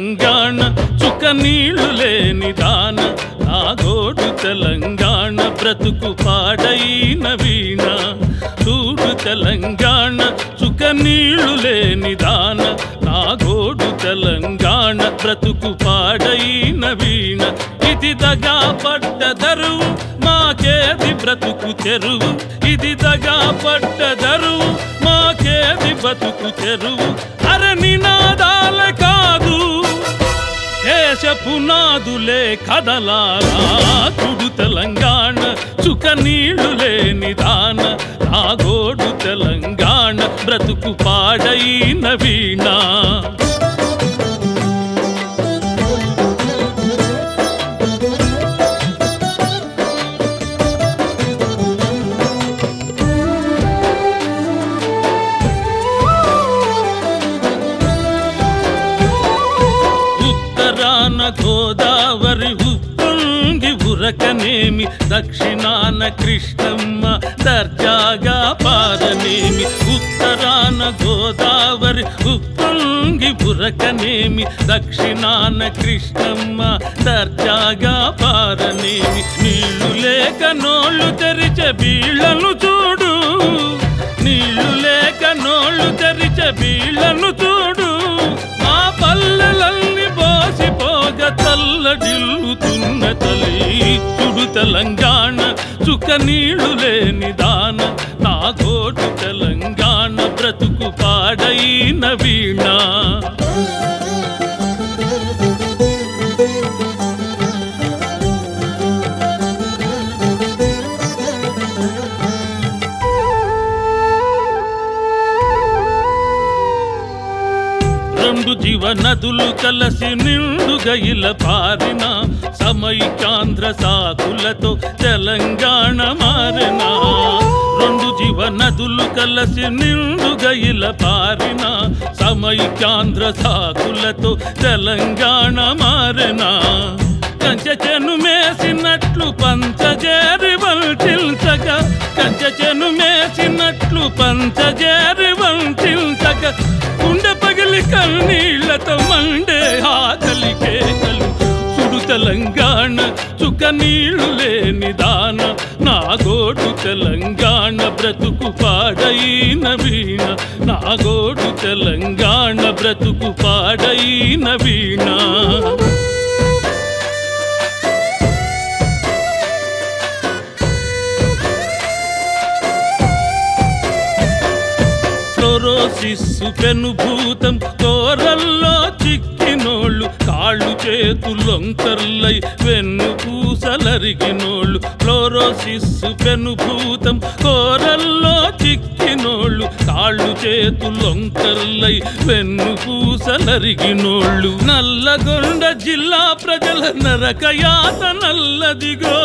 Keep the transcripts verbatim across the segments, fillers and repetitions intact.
తెలంగాణ చుక్క నీళ్లు లేని దాన నాగోడు తెలంగాణ బ్రతుకు పాడైన వీణ చూడు తెలంగాణ చుక్క నీళ్లు లేని దాన నాగోడు తెలంగాణ బ్రతుకు పాడైన వీణ ఇది దగా పడ్డ దరువు మాకేది బ్రతుకు తెరువు ఇది దగా పడ్డ దరువు మాకేది బ్రతుకు తెరువు అర నినాదాల కాదు దేశ పునాదులే కదలాలా తుడు తెలంగాణ చుక్క నీళ్లు లేని దాన నాగోడు తెలంగాణ బ్రతుకు పాడైన వీణ గోదావరి ఉప్పొంగి ఉరకనేమి దక్షిణాన కృష్ణమ్మ దర్జాగా పారనేమి ఉత్తరాన గోదావరి ఉప్పొంగి ఉరకనేమి దక్షిణాన కృష్ణమ్మ దర్జాగా పారనేమి నీళ్లు లేక నోళ్ళు తెరిచే బీళ్లను చూడు నీళ్లు లేక నోళ్ళు తెరిచే బీళ్లను చూడు మా పల్లెలన్నీ బోసిపోగ తల్లడిల్లుతున్న తల్లి చుడు తెలంగాణ చుక్క నీళ్లు లేని దాన నాగోడు తెలంగాణ బ్రతుకు పాడైన వీణ రెండు జీవ నదులు కలసి నిండుగా ఇలా పారిన సమైక్యాంధ్ర సాకులతో తెలంగాణ మారిన రెండు జీవ నదులు కలసి నిండుగా ఇలా పారిన సమైక్యాంధ్ర సాకులతో తెలంగాణ మారిన కంచె చెను మేసినట్లు పంచజేరి వంటిల్చగా కంచె చెను మేసినట్లు పంచజేరి వంటిల్చగా గుండె పగిలి కన్నీళ్లతో మండే ఆకలి కేకలు చుడు తెలంగాణ చుక్క నీళ్లు లేని దాన నాగోడు తెలంగాణ బ్రతుకు పాడైన వీణ నాగోడు తెలంగాణ బ్రతుకు పాడైన వీణ ఫ్లోరోసిస్సు పెనుభూతం కోరల్లో చిక్కినోళ్ళు కాళ్ళు చేతులొంకర్లై వెన్ను పూసలరిగినోళ్ళు ఫ్లోరోసిస్సు పెనుభూతం కోరల్లో చిక్కినోళ్ళు కాళ్ళు చేతులొంకర్లై వెన్ను పూసలరిగినోళ్ళు నల్లగొండ జిల్లా ప్రజల నరకయాత నల్లదిగో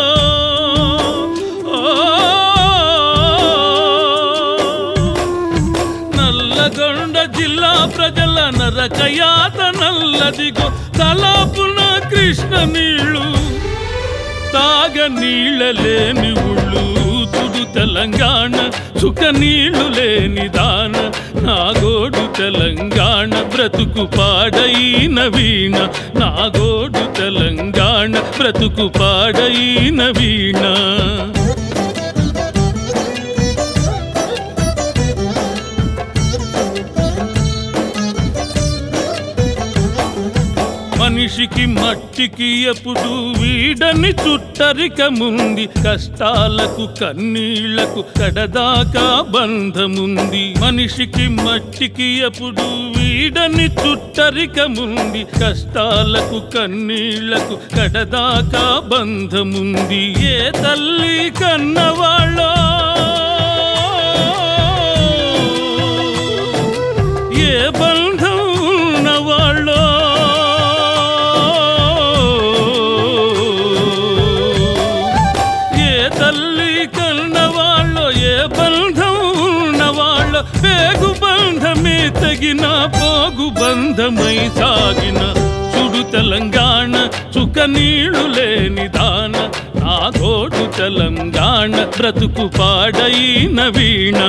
నల్లగొండ జిల్లా ప్రజల నరకయాత నల్లదిగో తలాపున కృష్ణ నీళ్ళు తాగ నీళ్ళ లేని ఉళ్ళు తుడు తెలంగాణ చుక్క నీళ్లు లేని దాన నాగోడు తెలంగాణ బ్రతుకు పాడైన వీణ నాగోడు తెలంగాణ బ్రతుకు పాడైన వీణ మనిషికి మట్టికి ఎప్పుడు వీడని చుట్టరికముంది కష్టాలకు కన్నీళ్లకు కడదాకా బంధముంది మనిషికి మట్టికి ఎప్పుడు వీడని చుట్టరికముంది కష్టాలకు కన్నీళ్లకు కడదాకా బంధముంది ఏ తల్లి కన్నవాళ్ళో ఏ బంధం ఉన్నవాళ్ళో పేగు బంధమే తగిన పోగు బంధమై సాగిన చుడు తెలంగాణ చుక్క నీళ్లు లేని దాన నాగోడు తెలంగాణ బ్రతుకు పాడైన వీణ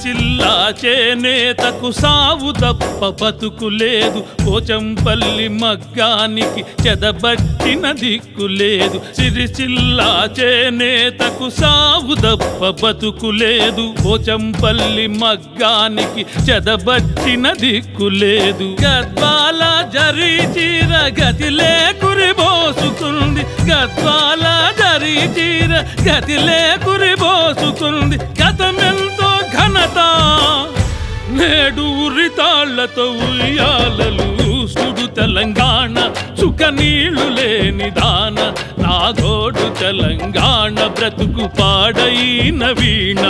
సిరిసిల్లా చేనేతకు సావు తప్ప బతుకు లేదు, పోచంపల్లి మగ్గానికి చెదబట్టిన దిక్కు లేదు. సిరిసిల్లా చేనేతకు సావు తప్ప బతుకు లేదు, పోచంపల్లి మగ్గానికి చెదబట్టిన దిక్కు లేదు. గద్వాల జరీ చీర గతిలే కురిబోసుకుంది, గద్వాల జరీ చీర గతిలే కురిబోసుకుంది. గతమెంతో ఘనత నేడు ఉరితాళ్లతో ఉయ్యాలలు సుడు తెలంగాణ, చుక్క నీళ్లు లేని దాన. నాగోడు తెలంగాణ బ్రతుకు పాడైన వీణ.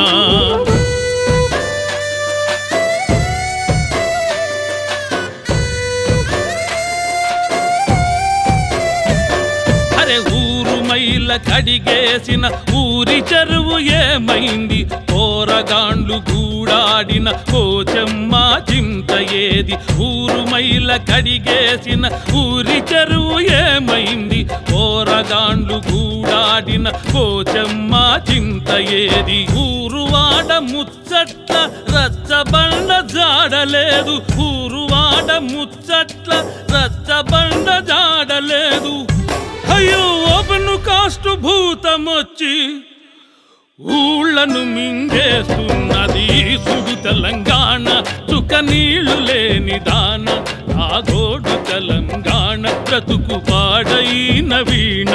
ఊరు మైల కడిగేసిన ఊరి చెరువు ఏమైంది, పోరగాండ్లు గూడాడిన పోచమ్మ చింత ఏది. ఊరు మైల కడిగేసిన ఊరి చెరువు ఏమైంది, పోరగాండ్లు గూడాడిన పోచమ్మ చింత ఏది. ఊరువాడ ముచ్చట్ల రచ్చబండ జాడలేదు, ఊరువాడ ముచ్చట్ల రచ్చబండ జాడలేదు. అయ్యో ఓపెను కాస్టు భూతమొచ్చి ఊళ్ళను మింగేస్తున్నది, సుడు తెలంగాణ చుక్క నీళ్లు లేని దాన. నాగోడు తెలంగాణ బ్రతుకు పాడైన వీణ.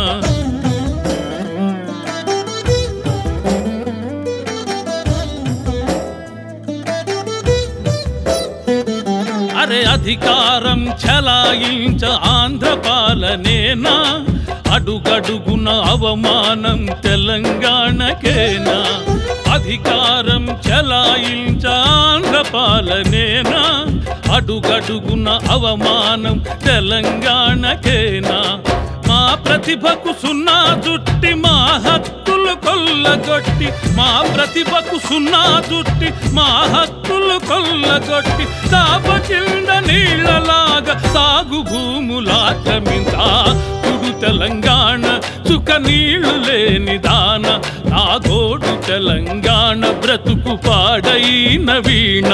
అరే అధికారం చలాయించ ఆంధ్ర పాలనేనా, అడుగడుగున అవమానం తెలంగాణకేనా. అధికారం చలాయించ ఆంధ్ర పాలనేనా, అడుగడుగున అవమానం తెలంగాణకేనా. మా ప్రతిభకు సున్నా చుట్టి మా హక్కులు కొల్లగొట్టి, మా ప్రతిభకు సున్నా చుట్టి మా హక్కులు కొల్లగొట్టి, తాప కింద నీళ్లలాగా సాగు భూములాక్రమించా తుడు తెలంగాణ చుక్క నీళ్లు లేని దాన. నాగోడు తెలంగాణ బ్రతుకు పాడైన వీణ.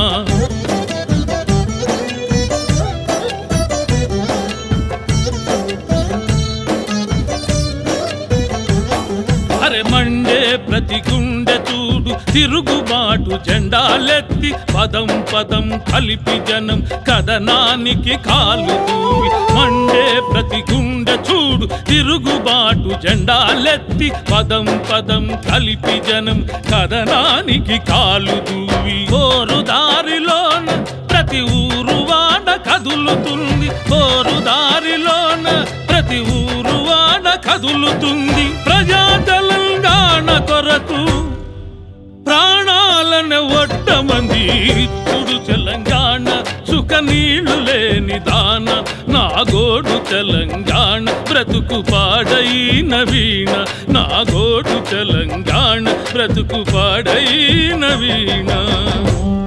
అరే మండే ప్రతి గుండె చూడు తిరుగుబాటు జెండాలెత్తి, పదం పదం కలిపి జనం కథనానికి కాలు దూవి. మండే ప్రతి గుండె చూడు తిరుగుబాటు జెండాలెత్తి, పదం పదం కలిపి జనం కథనానికి కాలు దూవి. ఓరు దారిలోన ప్రతి ఊరు వాడ కదులుతుంది, ఓరు దారిలోన ప్రతి ఊరు వాడ కదులుతుంది. ప్రజా తెలంగాణ కొరకు ప్రాణాలను ఒడ్డమంది, తుడు తెలంగాణ చుక్క నీళ్లు లేని దాన. నాగోడు తెలంగాణ బ్రతుకు పాడైన వీణ, నాగోడు తెలంగాణ బ్రతుకు పాడైన వీణ.